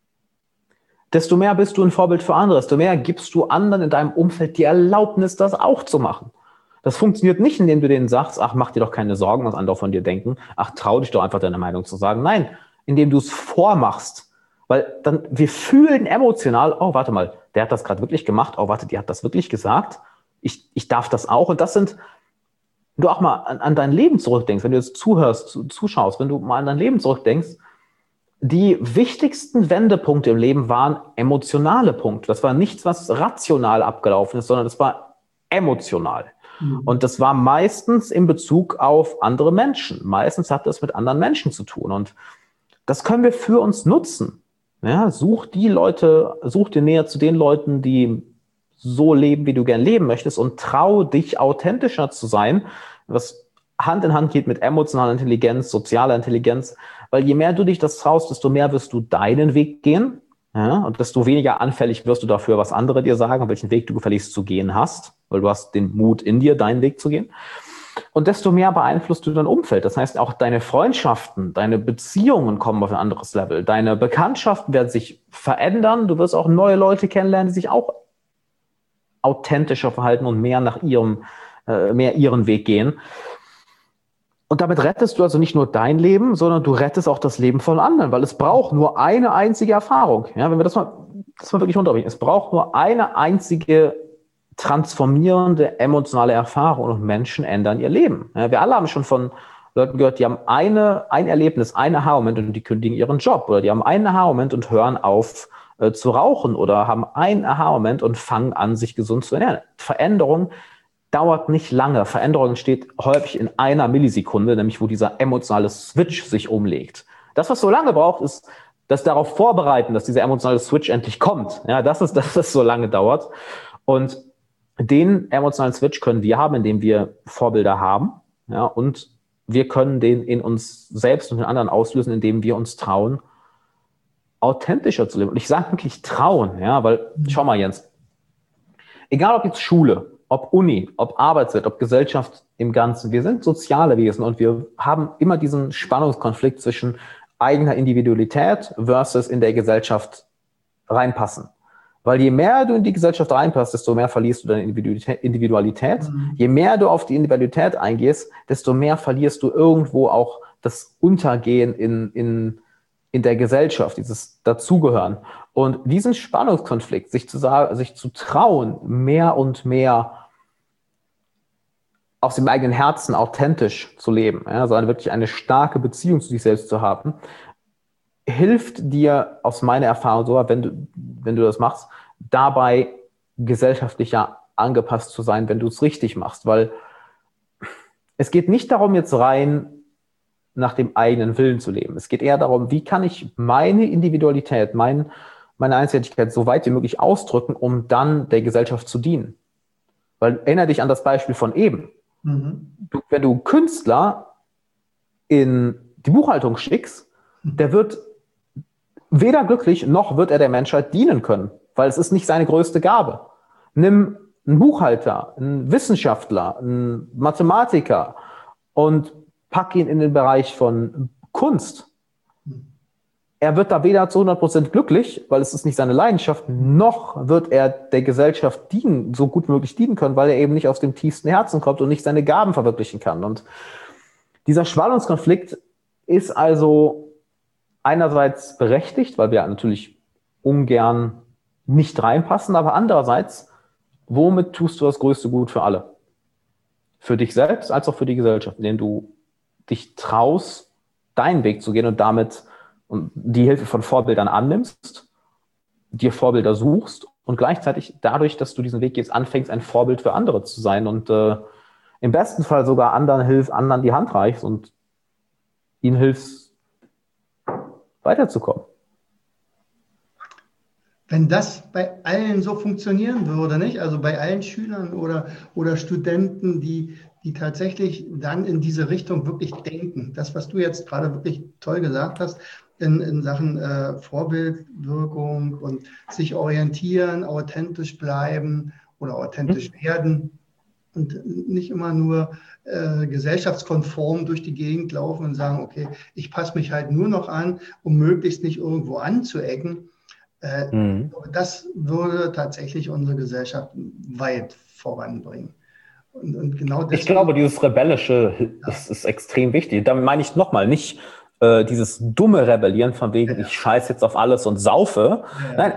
desto mehr bist du ein Vorbild für andere, desto mehr gibst du anderen in deinem Umfeld die Erlaubnis, das auch zu machen. Das funktioniert nicht, indem du denen sagst, ach, mach dir doch keine Sorgen, was andere von dir denken. Ach, trau dich doch einfach, deine Meinung zu sagen. Nein, indem du es vormachst. Weil dann, wir fühlen emotional, oh, warte mal, der hat das gerade wirklich gemacht. Oh, warte, die hat das wirklich gesagt. Ich darf das auch. Und das sind, wenn du auch mal an dein Leben zurückdenkst, wenn du jetzt zuschaust, wenn du mal an dein Leben zurückdenkst, die wichtigsten Wendepunkte im Leben waren emotionale Punkte. Das war nichts, was rational abgelaufen ist, sondern das war emotional. Und das war meistens in Bezug auf andere Menschen. Meistens hat das mit anderen Menschen zu tun. Und das können wir für uns nutzen. Ja, such dir näher zu den Leuten, die so leben, wie du gern leben möchtest, und trau dich, authentischer zu sein, was Hand in Hand geht mit emotionaler Intelligenz, sozialer Intelligenz. Weil je mehr du dich das traust, desto mehr wirst du deinen Weg gehen. Ja, und desto weniger anfällig wirst du dafür, was andere dir sagen, welchen Weg du gefälligst zu gehen hast, weil du hast den Mut in dir, deinen Weg zu gehen. Und desto mehr beeinflusst du dein Umfeld. Das heißt, auch deine Freundschaften, deine Beziehungen kommen auf ein anderes Level. Deine Bekanntschaften werden sich verändern. Du wirst auch neue Leute kennenlernen, die sich auch authentischer verhalten und mehr ihren Weg gehen. Und damit rettest du also nicht nur dein Leben, sondern du rettest auch das Leben von anderen, weil es braucht nur eine einzige Erfahrung. Ja, wenn wir das mal wirklich runterbrechen. Es braucht nur eine einzige transformierende emotionale Erfahrung und Menschen ändern ihr Leben. Ja, wir alle haben schon von Leuten gehört, die haben ein Erlebnis, einen Aha-Moment und die kündigen ihren Job, oder die haben einen Aha-Moment und hören auf zu rauchen, oder haben einen Aha-Moment und fangen an, sich gesund zu ernähren. Veränderung dauert nicht lange. Veränderung entsteht häufig in einer Millisekunde, nämlich wo dieser emotionale Switch sich umlegt. Das, was so lange braucht, ist das darauf vorbereiten, dass dieser emotionale Switch endlich kommt. Ja, das ist, dass das so lange dauert. Und den emotionalen Switch können wir haben, indem wir Vorbilder haben. Ja, und wir können den in uns selbst und den anderen auslösen, indem wir uns trauen, authentischer zu leben. Und ich sage wirklich trauen, ja, weil, schau mal, Jens, egal ob jetzt Schule, ob Uni, ob Arbeitswelt, ob Gesellschaft im Ganzen, wir sind soziale Wesen und wir haben immer diesen Spannungskonflikt zwischen eigener Individualität versus in der Gesellschaft reinpassen. Weil je mehr du in die Gesellschaft reinpasst, desto mehr verlierst du deine Individualität. Je mehr du auf die Individualität eingehst, desto mehr verlierst du irgendwo auch das Untergehen in der Gesellschaft, dieses Dazugehören. Und diesen Spannungskonflikt, sich zu trauen, mehr und mehr aus dem eigenen Herzen authentisch zu leben, ja, also wirklich eine starke Beziehung zu sich selbst zu haben, hilft dir aus meiner Erfahrung so, wenn du das machst, dabei gesellschaftlicher angepasst zu sein, wenn du es richtig machst. Weil es geht nicht darum, jetzt rein nach dem eigenen Willen zu leben. Es geht eher darum, wie kann ich meine Individualität, meine Einzigartigkeit so weit wie möglich ausdrücken, um dann der Gesellschaft zu dienen. Weil erinnere dich an das Beispiel von eben. Wenn du Künstler in die Buchhaltung schickst, der wird weder glücklich, noch wird er der Menschheit dienen können, weil es ist nicht seine größte Gabe. Nimm einen Buchhalter, einen Wissenschaftler, einen Mathematiker und pack ihn in den Bereich von Kunst. Er wird da weder zu 100% glücklich, weil es ist nicht seine Leidenschaft, noch wird er der Gesellschaft dienen, so gut wie möglich dienen können, weil er eben nicht aus dem tiefsten Herzen kommt und nicht seine Gaben verwirklichen kann. Und dieser Spannungskonflikt ist also einerseits berechtigt, weil wir natürlich ungern nicht reinpassen, aber andererseits, womit tust du das größte Gut für alle? Für dich selbst als auch für die Gesellschaft, indem du dich traust, deinen Weg zu gehen und damit die Hilfe von Vorbildern annimmst, dir Vorbilder suchst und gleichzeitig dadurch, dass du diesen Weg gehst, anfängst, ein Vorbild für andere zu sein und im besten Fall sogar anderen die Hand reichst und ihnen hilfst, weiterzukommen. Wenn das bei allen so funktionieren würde, nicht? Also bei allen Schülern oder Studenten, die tatsächlich dann in diese Richtung wirklich denken. Das, was du jetzt gerade wirklich toll gesagt hast, in Sachen Vorbildwirkung und sich orientieren, authentisch bleiben oder authentisch werden und nicht immer nur gesellschaftskonform durch die Gegend laufen und sagen, okay, ich passe mich halt nur noch an, um möglichst nicht irgendwo anzuecken. Das würde tatsächlich unsere Gesellschaft weit voranbringen. Und genau deswegen, ich glaube, dieses Rebellische ist extrem wichtig. Damit meine ich nochmal nicht dieses dumme Rebellieren von wegen, ich scheiß jetzt auf alles und saufe. Nein,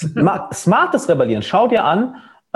smartes Rebellieren. Schau dir an,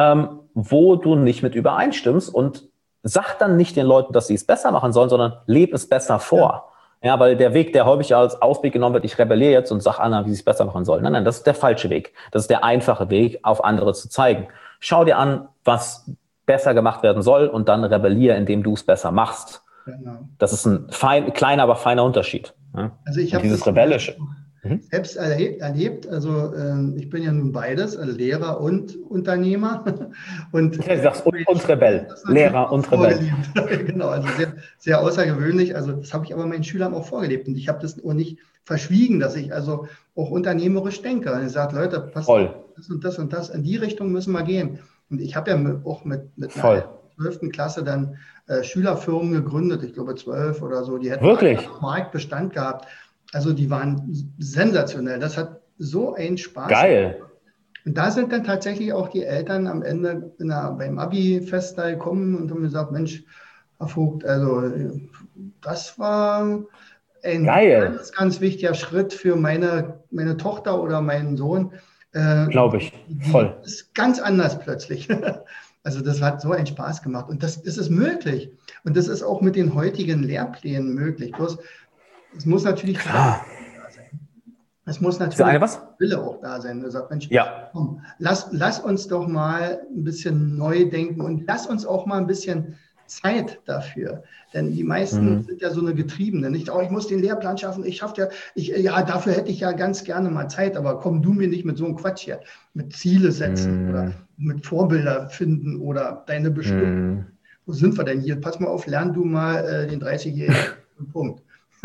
wo du nicht mit übereinstimmst und sag dann nicht den Leuten, dass sie es besser machen sollen, sondern leb es besser vor. Ja, weil der Weg, der häufig als Ausweg genommen wird, ich rebelliere jetzt und sag anderen, wie sie es besser machen sollen. Nein, das ist der falsche Weg. Das ist der einfache Weg, auf andere zu zeigen. Schau dir an, was besser gemacht werden soll und dann rebelliere, indem du es besser machst. Genau. Das ist ein kleiner, aber feiner Unterschied. Ja? Also ich habe dieses Rebellische selbst erlebt. Also ich bin ja nun beides, also Lehrer und Unternehmer. Und du sagst und Rebell, Lehrer und Rebell. Genau, also sehr, sehr außergewöhnlich. Also das habe ich aber meinen Schülern auch vorgelebt und ich habe das auch nicht verschwiegen, dass ich also auch unternehmerisch denke. Und ich sage, Leute, passt auf, das und das, in die Richtung müssen wir gehen. Und ich habe ja auch mit einer 12. Klasse dann Schülerfirmen gegründet, ich glaube 12 oder so, die hätten am Markt Bestand gehabt. Also die waren sensationell. Das hat so einen Spaß. Geil. Gemacht. Und da sind dann tatsächlich auch die Eltern am Ende beim Abi-Fest da gekommen und haben gesagt, Mensch, Herr Vogt, also das war ein ganz, ganz wichtiger Schritt für meine Tochter oder meinen Sohn. Glaube ich, voll. Das ist ganz anders plötzlich. Also das hat so einen Spaß gemacht. Und das ist möglich. Und das ist auch mit den heutigen Lehrplänen möglich. Bloß es muss natürlich da sein. Es muss natürlich Wille auch da sein. Du sagst, Mensch, komm, lass uns doch mal ein bisschen neu denken und lass uns auch mal ein bisschen Zeit dafür. Denn die meisten sind ja so eine Getriebene. Nicht, ich muss den Lehrplan schaffen, ich schaffe dafür hätte ich ja ganz gerne mal Zeit, aber komm du mir nicht mit so einem Quatsch hier, mit Ziele setzen oder mit Vorbilder finden oder deine Bestimmung. Wo sind wir denn hier? Pass mal auf, lern du mal den 30-jährigen Punkt.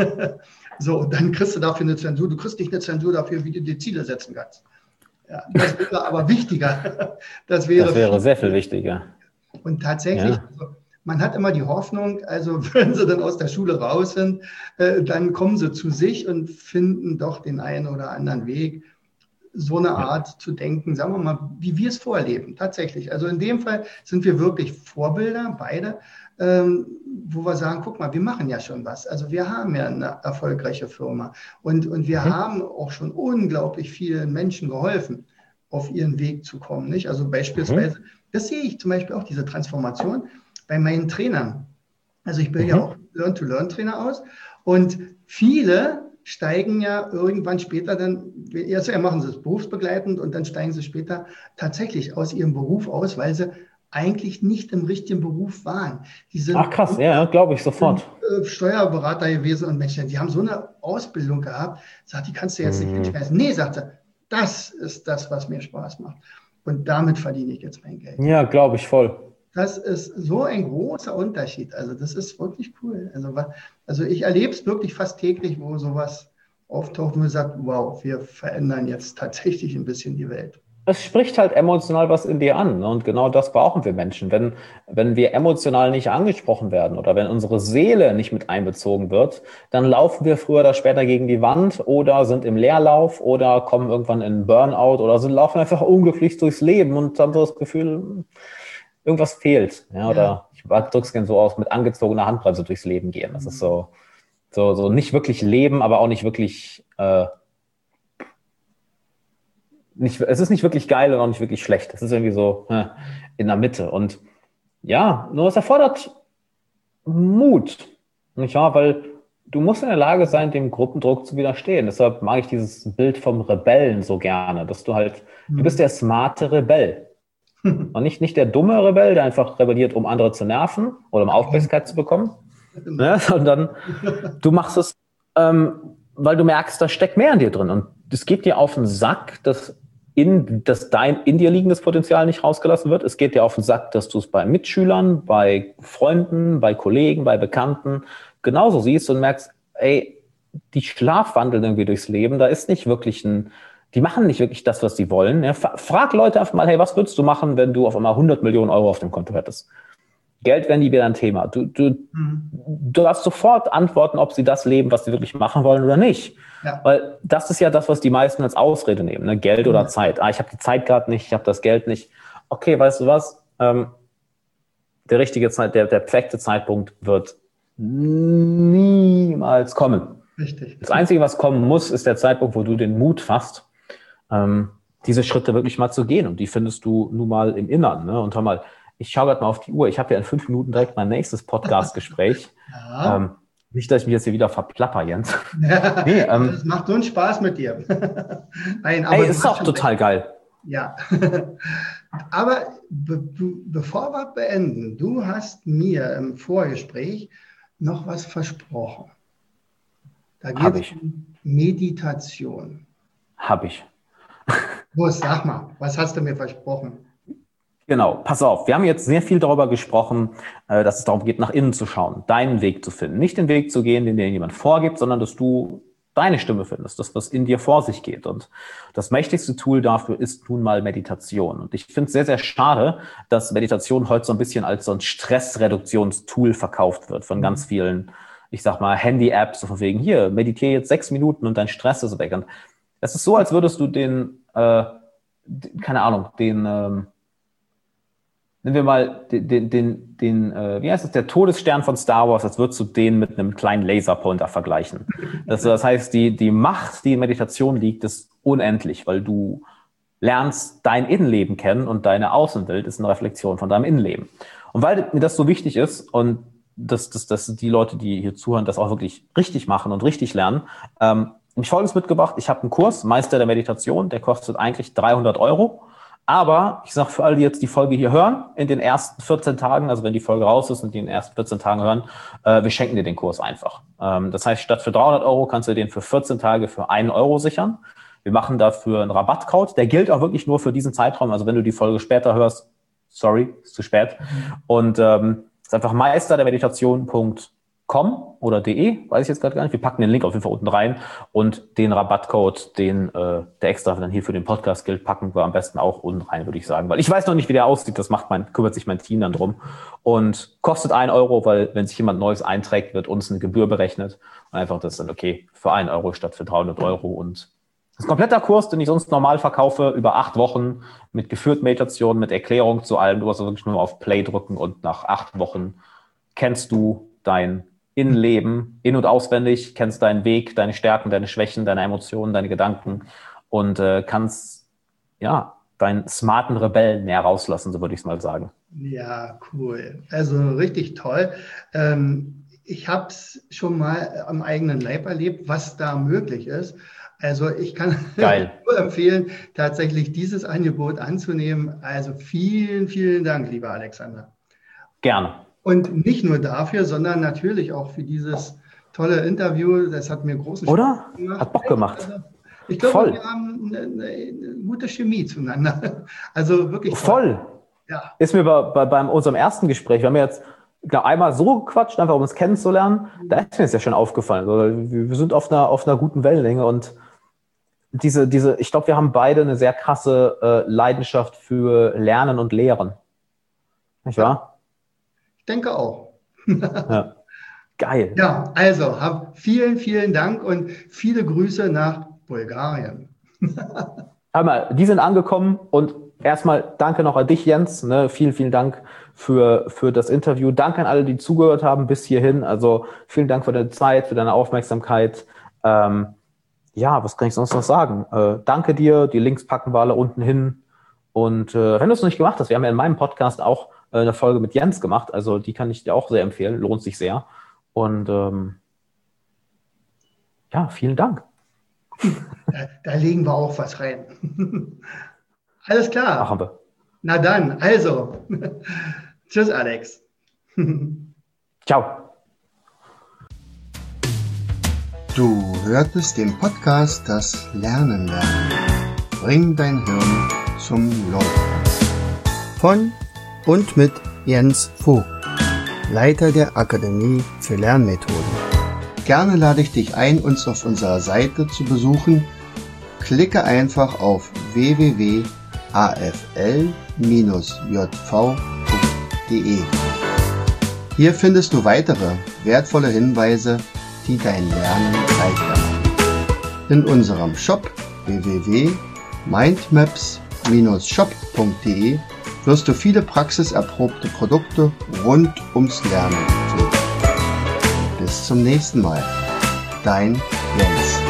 So, und dann kriegst du dafür eine Zensur. Du kriegst nicht eine Zensur dafür, wie du dir Ziele setzen kannst. Ja, das wäre aber wichtiger. Das wäre sehr viel wichtiger. Und tatsächlich, also, man hat immer die Hoffnung, also wenn sie dann aus der Schule raus sind, dann kommen sie zu sich und finden doch den einen oder anderen Weg, so eine Art zu denken, sagen wir mal, wie wir es vorleben. Tatsächlich. Also in dem Fall sind wir wirklich Vorbilder, beide, wo wir sagen, guck mal, wir machen ja schon was. Also wir haben ja eine erfolgreiche Firma und wir haben auch schon unglaublich vielen Menschen geholfen, auf ihren Weg zu kommen. Nicht? Also beispielsweise, das sehe ich zum Beispiel auch, diese Transformation bei meinen Trainern. Also ich bilde ja auch Learn-to-Learn-Trainer aus und viele steigen ja irgendwann später dann, erst machen sie es berufsbegleitend und dann steigen sie später tatsächlich aus ihrem Beruf aus, weil sie eigentlich nicht im richtigen Beruf waren. Die sind krass, ja, glaube ich sofort. Steuerberater gewesen und Menschen, die haben so eine Ausbildung gehabt, sagt, die kannst du jetzt nicht hinschmeißen. Nee, sagt er, das ist das, was mir Spaß macht. Und damit verdiene ich jetzt mein Geld. Ja, glaube ich voll. Das ist so ein großer Unterschied. Also das ist wirklich cool. Also ich erlebe es wirklich fast täglich, wo sowas auftaucht und man sagt, wow, wir verändern jetzt tatsächlich ein bisschen die Welt. Es spricht halt emotional was in dir an. Ne? Und genau das brauchen wir Menschen. Wenn wir emotional nicht angesprochen werden oder wenn unsere Seele nicht mit einbezogen wird, dann laufen wir früher oder später gegen die Wand oder sind im Leerlauf oder kommen irgendwann in Burnout oder laufen einfach unglücklich durchs Leben und haben so das Gefühl, irgendwas fehlt. Ja? Ja. Oder ich drücke es gerne so aus, mit angezogener Handbremse durchs Leben gehen. Das ist so nicht wirklich leben, aber auch nicht wirklich es ist nicht wirklich geil und auch nicht wirklich schlecht. Es ist irgendwie so in der Mitte. Und ja, nur es erfordert Mut. Nicht wahr? Weil du musst in der Lage sein, dem Gruppendruck zu widerstehen. Deshalb mag ich dieses Bild vom Rebellen so gerne, dass du bist der smarte Rebell. Und nicht der dumme Rebell, der einfach rebelliert, um andere zu nerven oder um Aufmerksamkeit zu bekommen, ne? Sondern du machst es, weil du merkst, da steckt mehr in dir drin. Und es geht dir auf den Sack, dass dein in dir liegendes Potenzial nicht rausgelassen wird. Es geht dir auf den Sack, dass du es bei Mitschülern, bei Freunden, bei Kollegen, bei Bekannten genauso siehst und merkst, ey, die schlafwandeln irgendwie durchs Leben. Da ist nicht wirklich die machen nicht wirklich das, was sie wollen. Ja, frag Leute einfach mal, hey, was würdest du machen, wenn du auf einmal 100 Millionen Euro auf dem Konto hättest? Geld wäre nie wieder ein Thema. Du hast sofort Antworten, ob sie das leben, was sie wirklich machen wollen oder nicht. Ja. Weil das ist ja das, was die meisten als Ausrede nehmen, ne? Geld oder Zeit. Ich habe die Zeit gerade nicht, ich habe das Geld nicht. Okay, weißt du was? Der perfekte Zeitpunkt wird niemals kommen. Richtig. Das Einzige, was kommen muss, ist der Zeitpunkt, wo du den Mut fasst, diese Schritte wirklich mal zu gehen. Und die findest du nun mal im Inneren. Ne? Und hör mal, ich schaue gerade mal auf die Uhr. Ich habe ja in 5 Minuten direkt mein nächstes Podcast-Gespräch. Ja. Nicht, dass ich mich jetzt hier wieder verplapper, Jens. Ja, Nee, das macht so einen Spaß mit dir. Nein, aber ist auch total geil. Ja, aber bevor wir beenden, du hast mir im Vorgespräch noch was versprochen. Da geht es um Meditation. Habe ich. Los, sag mal, was hast du mir versprochen? Genau, pass auf. Wir haben jetzt sehr viel darüber gesprochen, dass es darum geht, nach innen zu schauen, deinen Weg zu finden. Nicht den Weg zu gehen, den dir jemand vorgibt, sondern dass du deine Stimme findest, das, was in dir vor sich geht. Und das mächtigste Tool dafür ist nun mal Meditation. Und ich finde es sehr, sehr schade, dass Meditation heute so ein bisschen als so ein Stressreduktionstool verkauft wird von ganz vielen, ich sag mal, Handy-Apps, so von wegen, hier, meditiere jetzt 6 Minuten und dein Stress ist weg. Und es ist so, als würdest du keine Ahnung, nehmen wir mal wie heißt es, der Todesstern von Star Wars, als würdest du den mit einem kleinen Laserpointer vergleichen. Das heißt, die Macht, die in Meditation liegt, ist unendlich, weil du lernst dein Innenleben kennen und deine Außenwelt ist eine Reflexion von deinem Innenleben. Und weil mir das so wichtig ist und dass die Leute, die hier zuhören, das auch wirklich richtig machen und richtig lernen, habe ich Folgendes mitgebracht. Ich habe einen Kurs, Meister der Meditation, der kostet eigentlich 300 €. Aber ich sage für alle, die jetzt die Folge hier hören, in den ersten 14 Tagen, also wenn die Folge raus ist und die in den ersten 14 Tagen hören, wir schenken dir den Kurs einfach. Das heißt, statt für 300 € kannst du den für 14 Tage für 1 € sichern. Wir machen dafür einen Rabattcode. Der gilt auch wirklich nur für diesen Zeitraum. Also wenn du die Folge später hörst, sorry, ist zu spät. Und ist einfach meisterdermeditation.com oder .de, weiß ich jetzt gerade gar nicht. Wir packen den Link auf jeden Fall unten rein und den Rabattcode, der extra dann hier für den Podcast gilt, packen wir am besten auch unten rein, würde ich sagen. Weil ich weiß noch nicht, wie der aussieht, das kümmert sich mein Team dann drum und kostet 1 €, weil wenn sich jemand Neues einträgt, wird uns eine Gebühr berechnet und einfach das dann okay, für 1 € statt für 300 € und das ist ein kompletter Kurs, den ich sonst normal verkaufe, über 8 Wochen mit geführten Meditationen, mit Erklärung zu allem. Du musst wirklich nur auf Play drücken und nach 8 Wochen kennst du dein Innenleben in- und auswendig, kennst deinen Weg, deine Stärken, deine Schwächen, deine Emotionen, deine Gedanken und kannst deinen smarten Rebellen mehr rauslassen, so würde ich es mal sagen. Ja, cool. Also richtig toll. Ich habe es schon mal am eigenen Leib erlebt, was da möglich ist. Also ich kann nur empfehlen, tatsächlich dieses Angebot anzunehmen. Also vielen, vielen Dank, lieber Alexander. Gerne. Und nicht nur dafür, sondern natürlich auch für dieses tolle Interview. Das hat mir großen Spaß gemacht. Hat Bock gemacht. Also, ich glaube, wir haben eine gute Chemie zueinander. Also wirklich voll. ist mir bei unserem ersten Gespräch, wir haben ja jetzt einmal so gequatscht, einfach um uns kennenzulernen, da ist mir das ja schon aufgefallen. Also, wir sind auf einer guten Wellenlänge und ich glaube, wir haben beide eine sehr krasse Leidenschaft für Lernen und Lehren. Nicht wahr? Ich denke auch. Ja. Geil. Ja, also vielen, vielen Dank und viele Grüße nach Bulgarien. Hör mal, die sind angekommen und erstmal danke noch an dich, Jens. Ne? Vielen, vielen Dank für das Interview. Danke an alle, die zugehört haben bis hierhin. Also vielen Dank für deine Zeit, für deine Aufmerksamkeit. Ja, was kann ich sonst noch sagen? Danke dir. Die Links packen wir alle unten hin. Und wenn du es noch nicht gemacht hast, wir haben ja in meinem Podcast auch eine Folge mit Jens gemacht. Also die kann ich dir auch sehr empfehlen. Lohnt sich sehr. Und ja, vielen Dank. Da legen wir auch was rein. Alles klar. Machen wir. Na dann, also. Tschüss, Alex. Ciao. Du hörtest den Podcast Das Lernen lernen. Bring dein Hirn zum Laufen. Von und mit Jens Vogt, Leiter der Akademie für Lernmethoden. Gerne lade ich dich ein, uns auf unserer Seite zu besuchen. Klicke einfach auf www.afl-jv.de. Hier findest du weitere wertvolle Hinweise, die dein Lernen leichter machen. In unserem Shop www.mindmaps-shop.de wirst du viele praxiserprobte Produkte rund ums Lernen finden. Bis zum nächsten Mal. Dein Jens.